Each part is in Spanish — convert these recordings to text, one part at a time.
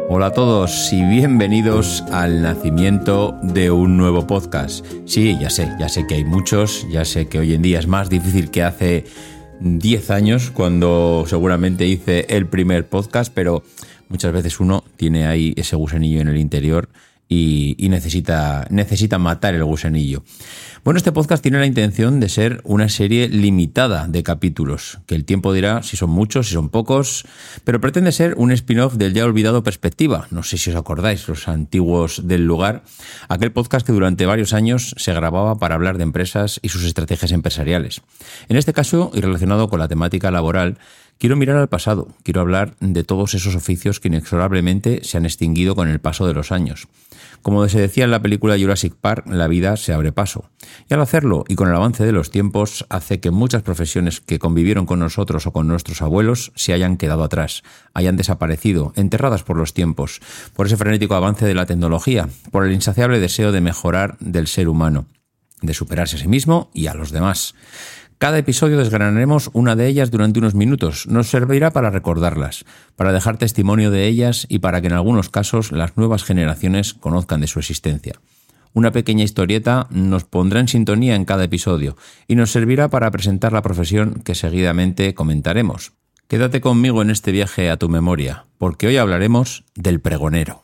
Hola a todos y bienvenidos al nacimiento de un nuevo podcast. Sí, ya sé que hay muchos, ya sé que hoy en día es más difícil que hace 10 años cuando seguramente hice el primer podcast, pero muchas veces uno tiene ahí ese gusanillo en el interior y necesita matar el gusanillo. Bueno, este podcast tiene la intención de ser una serie limitada de capítulos, que el tiempo dirá si son muchos, si son pocos, pero pretende ser un spin-off del ya olvidado Perspectiva. No sé si os acordáis, los antiguos del lugar, aquel podcast que durante varios años se grababa para hablar de empresas y sus estrategias empresariales. En este caso, y relacionado con la temática laboral, quiero mirar al pasado, quiero hablar de todos esos oficios que inexorablemente se han extinguido con el paso de los años. Como se decía en la película Jurassic Park, la vida se abre paso. Y al hacerlo, y con el avance de los tiempos, hace que muchas profesiones que convivieron con nosotros o con nuestros abuelos se hayan quedado atrás, hayan desaparecido, enterradas por los tiempos, por ese frenético avance de la tecnología, por el insaciable deseo de mejorar del ser humano, de superarse a sí mismo y a los demás. Cada episodio desgranaremos una de ellas durante unos minutos. Nos servirá para recordarlas, para dejar testimonio de ellas y para que en algunos casos las nuevas generaciones conozcan de su existencia. Una pequeña historieta nos pondrá en sintonía en cada episodio y nos servirá para presentar la profesión que seguidamente comentaremos. Quédate conmigo en este viaje a tu memoria, porque hoy hablaremos del pregonero.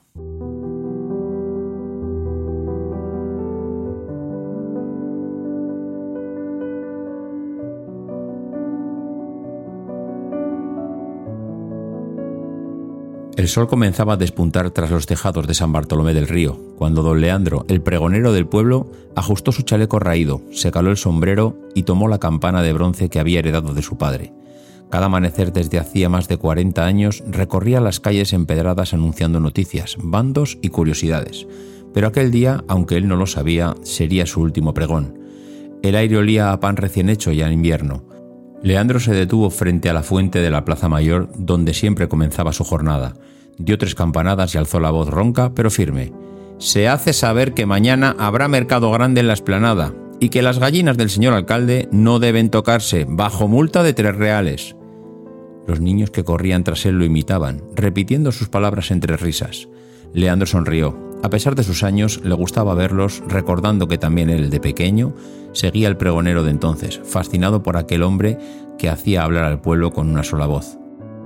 El sol comenzaba a despuntar tras los tejados de San Bartolomé del Río, cuando don Leandro, el pregonero del pueblo, ajustó su chaleco raído, se caló el sombrero y tomó la campana de bronce que había heredado de su padre. Cada amanecer desde hacía más de 40 años recorría las calles empedradas anunciando noticias, bandos y curiosidades. Pero aquel día, aunque él no lo sabía, sería su último pregón. El aire olía a pan recién hecho y a invierno. Leandro se detuvo frente a la fuente de la Plaza Mayor, donde siempre comenzaba su jornada. Dio 3 campanadas y alzó la voz ronca, pero firme. «Se hace saber que mañana habrá mercado grande en la explanada y que las gallinas del señor alcalde no deben tocarse, bajo multa de 3 reales». Los niños que corrían tras él lo imitaban, repitiendo sus palabras entre risas. Leandro sonrió. A pesar de sus años, le gustaba verlos, recordando que también él, de pequeño, seguía al pregonero de entonces, fascinado por aquel hombre que hacía hablar al pueblo con una sola voz.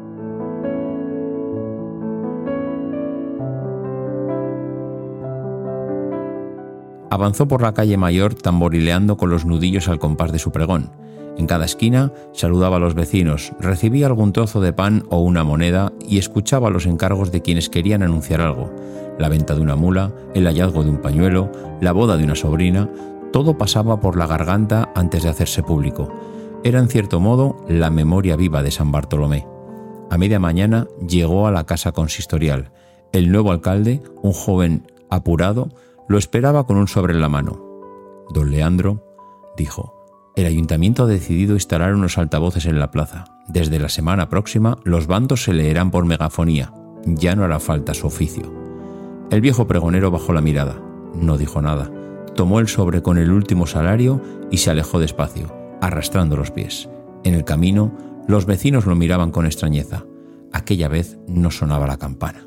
Avanzó por la calle Mayor tamborileando con los nudillos al compás de su pregón. En cada esquina saludaba a los vecinos, recibía algún trozo de pan o una moneda y escuchaba los encargos de quienes querían anunciar algo. La venta de una mula, el hallazgo de un pañuelo, la boda de una sobrina, todo pasaba por la garganta antes de hacerse público. Era en cierto modo la memoria viva de San Bartolomé. A media mañana llegó a la casa consistorial. El nuevo alcalde, un joven apurado, lo esperaba con un sobre en la mano. Don Leandro dijo: «El ayuntamiento ha decidido instalar unos altavoces en la plaza. Desde la semana próxima los bandos se leerán por megafonía. Ya no hará falta su oficio». El viejo pregonero bajó la mirada. No dijo nada. Tomó el sobre con el último salario y se alejó despacio, arrastrando los pies. En el camino, los vecinos lo miraban con extrañeza. Aquella vez no sonaba la campana.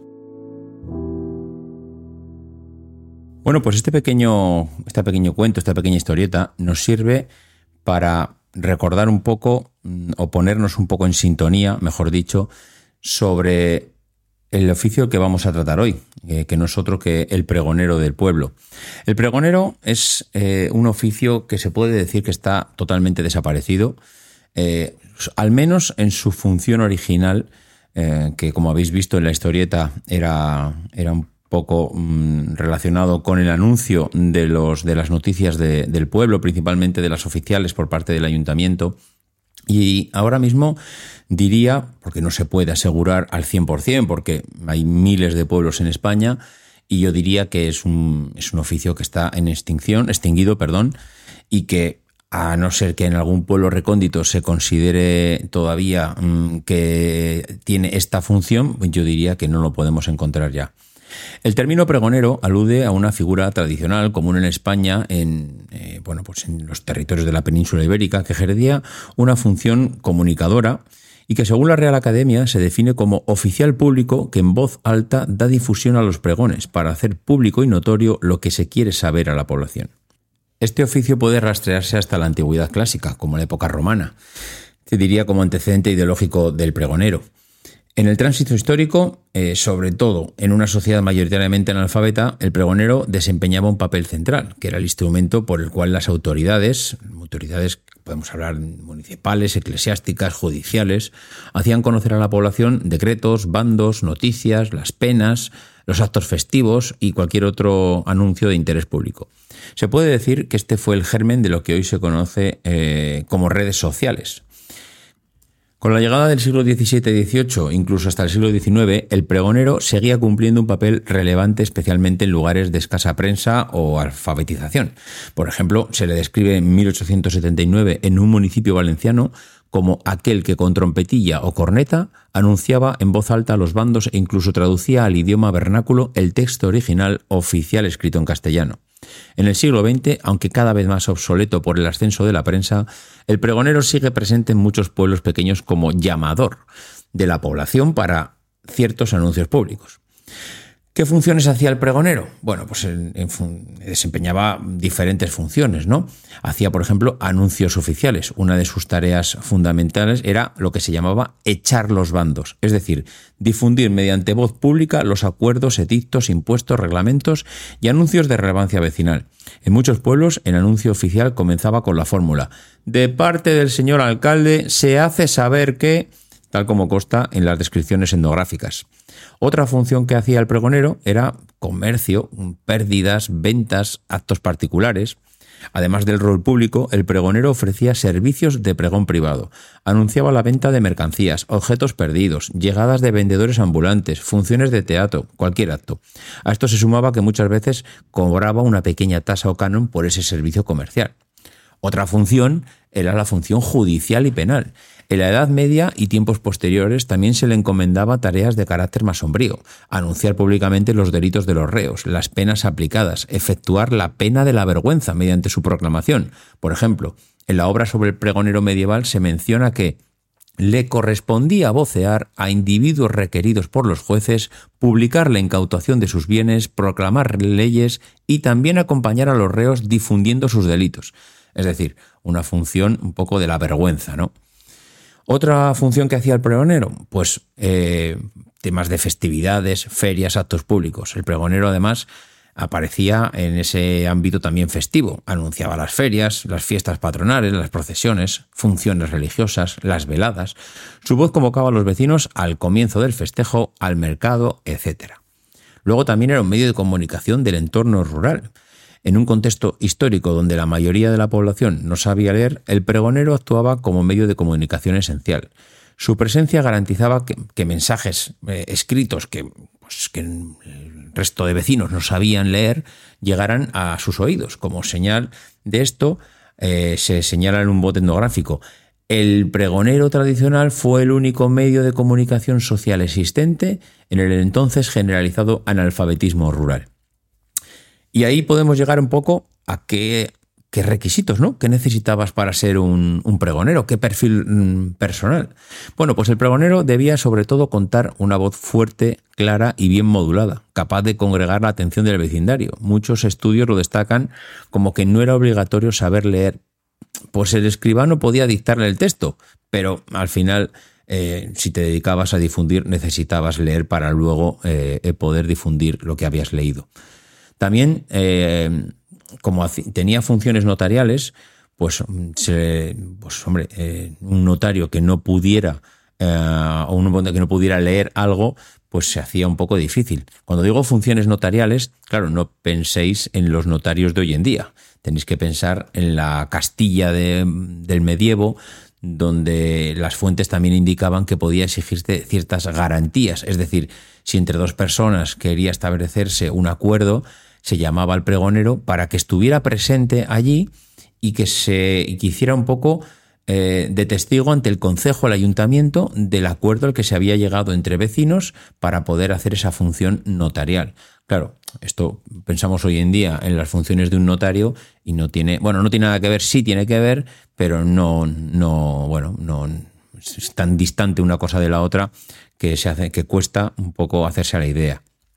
Bueno, pues este pequeño cuento, esta pequeña historieta, nos sirve para recordar un poco, o ponernos un poco en sintonía, mejor dicho, sobre el oficio que vamos a tratar hoy, que no es otro que el pregonero del pueblo. El pregonero es un oficio que se puede decir que está totalmente desaparecido, al menos en su función original, que como habéis visto en la historieta era un poco relacionado con el anuncio de las noticias del pueblo, principalmente de las oficiales por parte del ayuntamiento. Y ahora mismo diría, porque no se puede asegurar al 100%, porque hay miles de pueblos en España, y yo diría que es un oficio que está en extinguido, y que, a no ser que en algún pueblo recóndito se considere todavía que tiene esta función, yo diría que no lo podemos encontrar ya. El término pregonero alude a una figura tradicional común en España en los territorios de la península ibérica, que ejercía una función comunicadora y que según la Real Academia se define como oficial público que en voz alta da difusión a los pregones para hacer público y notorio lo que se quiere saber a la población. Este oficio puede rastrearse hasta la antigüedad clásica, como la época romana. Se diría como antecedente ideológico del pregonero. En el tránsito histórico, sobre todo en una sociedad mayoritariamente analfabeta, el pregonero desempeñaba un papel central, que era el instrumento por el cual las autoridades, podemos hablar municipales, eclesiásticas, judiciales, hacían conocer a la población decretos, bandos, noticias, las penas, los actos festivos y cualquier otro anuncio de interés público. Se puede decir que este fue el germen de lo que hoy se conoce como redes sociales. Con la llegada del siglo XVII y XVIII, incluso hasta el siglo XIX, el pregonero seguía cumpliendo un papel relevante especialmente en lugares de escasa prensa o alfabetización. Por ejemplo, se le describe en 1879 en un municipio valenciano como aquel que con trompetilla o corneta anunciaba en voz alta a los bandos e incluso traducía al idioma vernáculo el texto original oficial escrito en castellano. En el siglo XX, aunque cada vez más obsoleto por el ascenso de la prensa, el pregonero sigue presente en muchos pueblos pequeños como llamador de la población para ciertos anuncios públicos. ¿Qué funciones hacía el pregonero? Bueno, pues desempeñaba diferentes funciones, ¿no? Hacía, por ejemplo, anuncios oficiales. Una de sus tareas fundamentales era lo que se llamaba echar los bandos, es decir, difundir mediante voz pública los acuerdos, edictos, impuestos, reglamentos y anuncios de relevancia vecinal. En muchos pueblos, el anuncio oficial comenzaba con la fórmula: de parte del señor alcalde se hace saber que, tal como consta en las descripciones etnográficas. Otra función que hacía el pregonero era comercio, pérdidas, ventas, actos particulares. Además del rol público, el pregonero ofrecía servicios de pregón privado. Anunciaba la venta de mercancías, objetos perdidos, llegadas de vendedores ambulantes, funciones de teatro, cualquier acto. A esto se sumaba que muchas veces cobraba una pequeña tasa o canon por ese servicio comercial. Otra función era la función judicial y penal. En la Edad Media y tiempos posteriores también se le encomendaba tareas de carácter más sombrío: anunciar públicamente los delitos de los reos, las penas aplicadas, efectuar la pena de la vergüenza mediante su proclamación. Por ejemplo, en la obra sobre el pregonero medieval se menciona que le correspondía vocear a individuos requeridos por los jueces, publicar la incautación de sus bienes, proclamar leyes y también acompañar a los reos difundiendo sus delitos. Es decir, una función un poco de la vergüenza, ¿no? Otra función que hacía el pregonero, pues temas de festividades, ferias, actos públicos. El pregonero además aparecía en ese ámbito también festivo. Anunciaba las ferias, las fiestas patronales, las procesiones, funciones religiosas, las veladas. Su voz convocaba a los vecinos al comienzo del festejo, al mercado, etc. Luego también era un medio de comunicación del entorno rural. En un contexto histórico donde la mayoría de la población no sabía leer, el pregonero actuaba como medio de comunicación esencial. Su presencia garantizaba que mensajes escritos que el resto de vecinos no sabían leer llegaran a sus oídos. Como señal de esto, se señala en un bote etnográfico: el pregonero tradicional fue el único medio de comunicación social existente en el entonces generalizado analfabetismo rural. Y ahí podemos llegar un poco a qué requisitos, ¿no? ¿Qué necesitabas para ser un pregonero? ¿Qué perfil personal? Bueno, pues el pregonero debía sobre todo contar una voz fuerte, clara y bien modulada, capaz de congregar la atención del vecindario. Muchos estudios lo destacan como que no era obligatorio saber leer, pues el escribano podía dictarle el texto, pero al final, si te dedicabas a difundir, necesitabas leer para luego poder difundir lo que habías leído. También, como tenía funciones notariales, un notario que no pudiera o un que no pudiera leer algo, pues se hacía un poco difícil. Cuando digo funciones notariales, claro, no penséis en los notarios de hoy en día. Tenéis que pensar en la Castilla del medievo, donde las fuentes también indicaban que podía exigirse ciertas garantías. Es decir, si entre dos personas quería establecerse un acuerdo, se llamaba al pregonero para que estuviera presente allí y que hiciera un poco de testigo ante el concejo, el ayuntamiento, del acuerdo al que se había llegado entre vecinos para poder hacer esa función notarial. Claro, esto pensamos hoy en día en las funciones de un notario y no tiene nada que ver, sí tiene que ver, pero no es tan distante una cosa de la otra que cuesta un poco hacerse a la idea.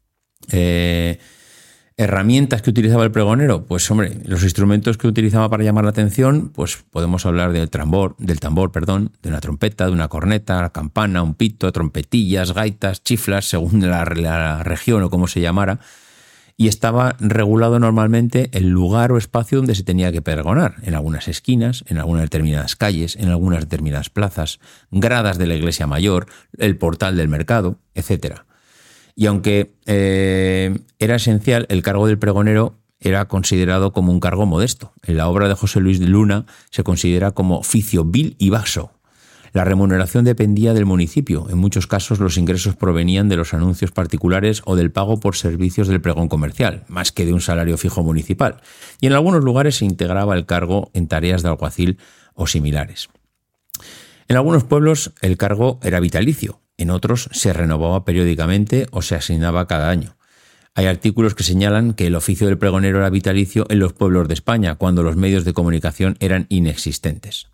¿Herramientas que utilizaba el pregonero? Pues hombre, los instrumentos que utilizaba para llamar la atención, pues podemos hablar del tambor, de una trompeta, de una corneta, la campana, un pito, trompetillas, gaitas, chiflas, según la región o cómo se llamara, y estaba regulado normalmente el lugar o espacio donde se tenía que pregonar, en algunas esquinas, en algunas determinadas calles, en algunas determinadas plazas, gradas de la iglesia mayor, el portal del mercado, etcétera. Y aunque era esencial, el cargo del pregonero era considerado como un cargo modesto. En la obra de José Luis de Luna se considera como oficio vil y baso. La remuneración dependía del municipio. En muchos casos los ingresos provenían de los anuncios particulares o del pago por servicios del pregón comercial, más que de un salario fijo municipal. Y en algunos lugares se integraba el cargo en tareas de alguacil o similares. En algunos pueblos el cargo era vitalicio. En otros se renovaba periódicamente o se asignaba cada año. Hay artículos que señalan que el oficio del pregonero era vitalicio en los pueblos de España, cuando los medios de comunicación eran inexistentes.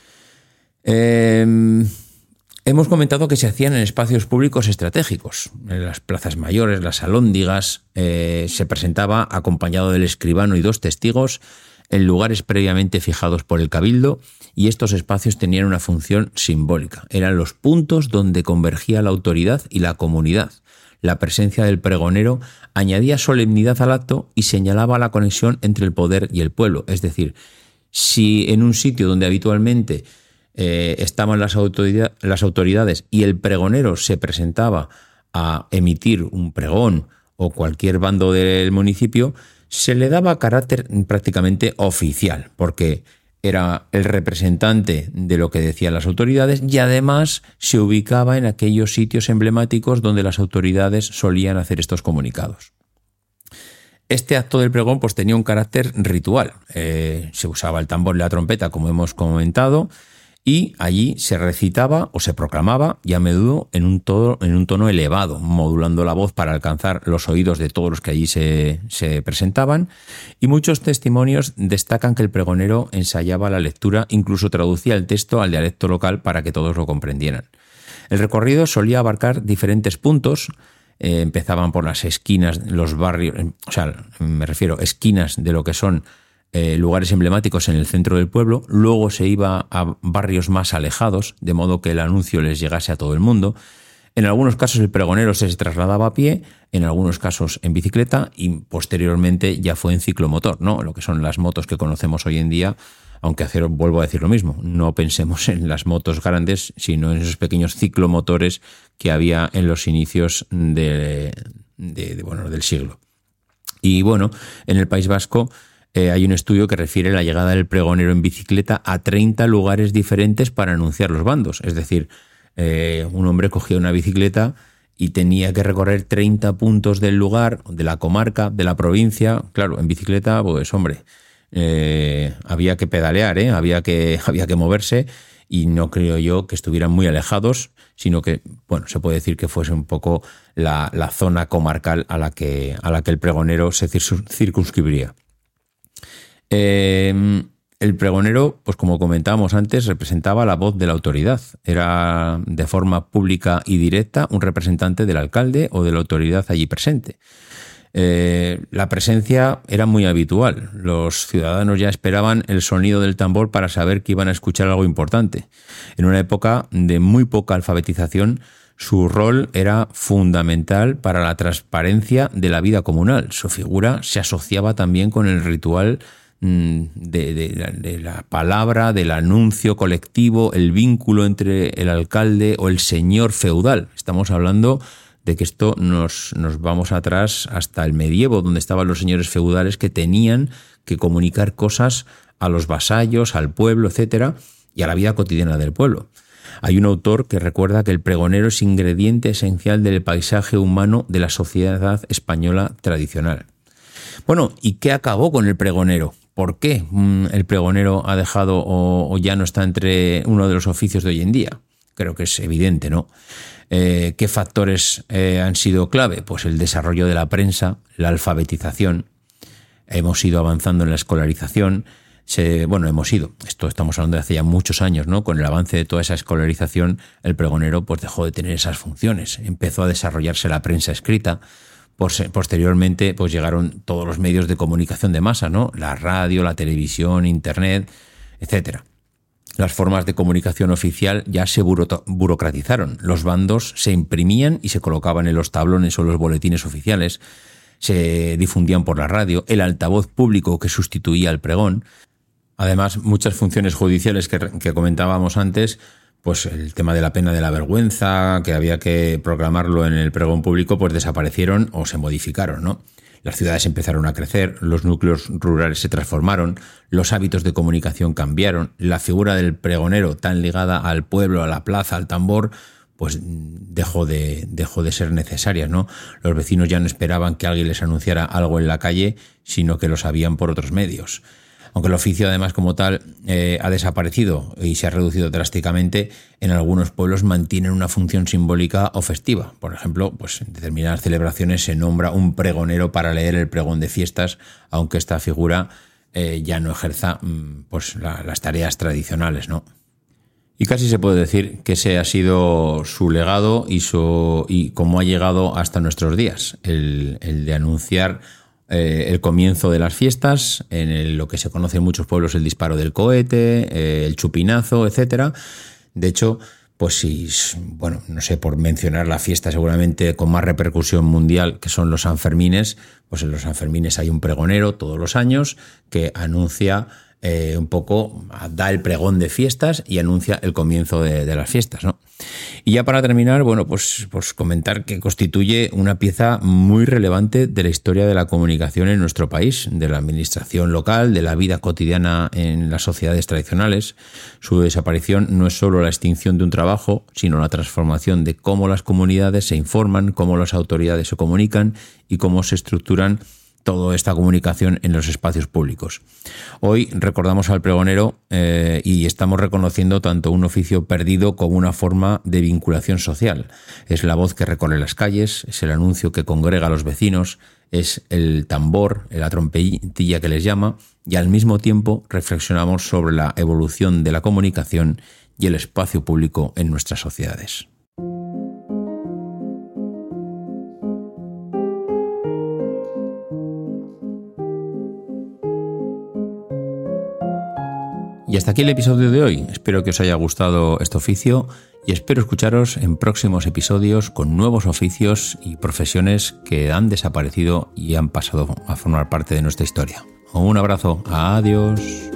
Hemos comentado que se hacían en espacios públicos estratégicos, en las plazas mayores, las alhóndigas. Se presentaba acompañado del escribano y 2 testigos en lugares previamente fijados por el cabildo, y estos espacios tenían una función simbólica. Eran los puntos donde convergía la autoridad y la comunidad. La presencia del pregonero añadía solemnidad al acto y señalaba la conexión entre el poder y el pueblo. Es decir, si en un sitio donde habitualmente estaban las autoridades y el pregonero se presentaba a emitir un pregón o cualquier bando del municipio, se le daba carácter prácticamente oficial, porque era el representante de lo que decían las autoridades y además se ubicaba en aquellos sitios emblemáticos donde las autoridades solían hacer estos comunicados. Este acto del pregón pues tenía un carácter ritual. Se usaba el tambor y la trompeta, como hemos comentado, y allí se recitaba o se proclamaba, y a menudo en un tono elevado, modulando la voz para alcanzar los oídos de todos los que allí se presentaban, y muchos testimonios destacan que el pregonero ensayaba la lectura, incluso traducía el texto al dialecto local para que todos lo comprendieran. El recorrido solía abarcar diferentes puntos. Empezaban por las esquinas, los barrios, esquinas de lo que son lugares emblemáticos en el centro del pueblo. Luego se iba a barrios más alejados, de modo que el anuncio les llegase a todo el mundo. En algunos casos el pregonero se trasladaba a pie, en algunos casos en bicicleta, y posteriormente ya fue en ciclomotor, ¿no? Lo que son las motos que conocemos hoy en día, aunque vuelvo a decir lo mismo, no pensemos en las motos grandes, sino en esos pequeños ciclomotores que había en los inicios del siglo. Y bueno, en el País Vasco hay un estudio que refiere la llegada del pregonero en bicicleta a 30 lugares diferentes para anunciar los bandos. Es decir, un hombre cogía una bicicleta y tenía que recorrer 30 puntos del lugar, de la comarca, de la provincia. Claro, en bicicleta, pues hombre, había que pedalear, había que moverse, y no creo yo que estuvieran muy alejados, sino que, bueno, se puede decir que fuese un poco la zona comarcal a la que el pregonero se circunscribiría. El pregonero, pues como comentábamos antes, representaba la voz de la autoridad. Era de forma pública y directa un representante del alcalde o de la autoridad allí presente. La presencia era muy habitual. Los ciudadanos ya esperaban el sonido del tambor para saber que iban a escuchar algo importante. En una época de muy poca alfabetización, su rol era fundamental para la transparencia de la vida comunal. Su figura se asociaba también con el ritual de la palabra, del anuncio colectivo, el vínculo entre el alcalde o el señor feudal. Estamos hablando de que esto nos vamos atrás hasta el medievo, donde estaban los señores feudales que tenían que comunicar cosas a los vasallos, al pueblo, etcétera, y a la vida cotidiana del pueblo. Hay un autor que recuerda que el pregonero es ingrediente esencial del paisaje humano de la sociedad española tradicional. Bueno, ¿y qué acabó con el pregonero? ¿Por qué el pregonero ha dejado o ya no está entre uno de los oficios de hoy en día? Creo que es evidente, ¿no? ¿Qué factores han sido clave? Pues el desarrollo de la prensa, la alfabetización. Hemos ido avanzando en la escolarización. hemos ido. Esto estamos hablando de hace ya muchos años, ¿no? Con el avance de toda esa escolarización, el pregonero pues dejó de tener esas funciones. Empezó a desarrollarse la prensa escrita. Posteriormente, pues llegaron todos los medios de comunicación de masa, ¿no? La radio, la televisión, internet, etcétera. Las formas de comunicación oficial ya se burocratizaron. Los bandos se imprimían y se colocaban en los tablones o los boletines oficiales. Se difundían por la radio, el altavoz público que sustituía al pregón. Además, muchas funciones judiciales que comentábamos antes, pues el tema de la pena de la vergüenza, que había que proclamarlo en el pregón público, pues desaparecieron o se modificaron, ¿no? Las ciudades empezaron a crecer, los núcleos rurales se transformaron, los hábitos de comunicación cambiaron, la figura del pregonero tan ligada al pueblo, a la plaza, al tambor, pues dejó de ser necesaria, ¿no? Los vecinos ya no esperaban que alguien les anunciara algo en la calle, sino que lo sabían por otros medios. Aunque el oficio, además, como tal, ha desaparecido y se ha reducido drásticamente, en algunos pueblos mantienen una función simbólica o festiva. Por ejemplo, pues en determinadas celebraciones se nombra un pregonero para leer el pregón de fiestas, aunque esta figura ya no ejerza pues las tareas tradicionales, ¿no? Y casi se puede decir que ese ha sido su legado y cómo ha llegado hasta nuestros días, el de anunciar el comienzo de las fiestas, en lo que se conoce en muchos pueblos el disparo del cohete, el chupinazo, etcétera. De hecho, pues no sé, por mencionar la fiesta seguramente con más repercusión mundial, que son los Sanfermines, pues en los Sanfermines hay un pregonero todos los años que anuncia un poco, da el pregón de fiestas y anuncia el comienzo de las fiestas, ¿no? Y ya para terminar, bueno, pues comentar que constituye una pieza muy relevante de la historia de la comunicación en nuestro país, de la administración local, de la vida cotidiana en las sociedades tradicionales. Su desaparición no es solo la extinción de un trabajo, sino la transformación de cómo las comunidades se informan, cómo las autoridades se comunican y cómo se estructuran toda esta comunicación en los espacios públicos. Hoy recordamos al pregonero y estamos reconociendo tanto un oficio perdido como una forma de vinculación social. Es la voz que recorre las calles, es el anuncio que congrega a los vecinos, es el tambor, la trompetilla que les llama, y al mismo tiempo reflexionamos sobre la evolución de la comunicación y el espacio público en nuestras sociedades. Y hasta aquí el episodio de hoy. Espero que os haya gustado este oficio y espero escucharos en próximos episodios con nuevos oficios y profesiones que han desaparecido y han pasado a formar parte de nuestra historia. Un abrazo. Adiós.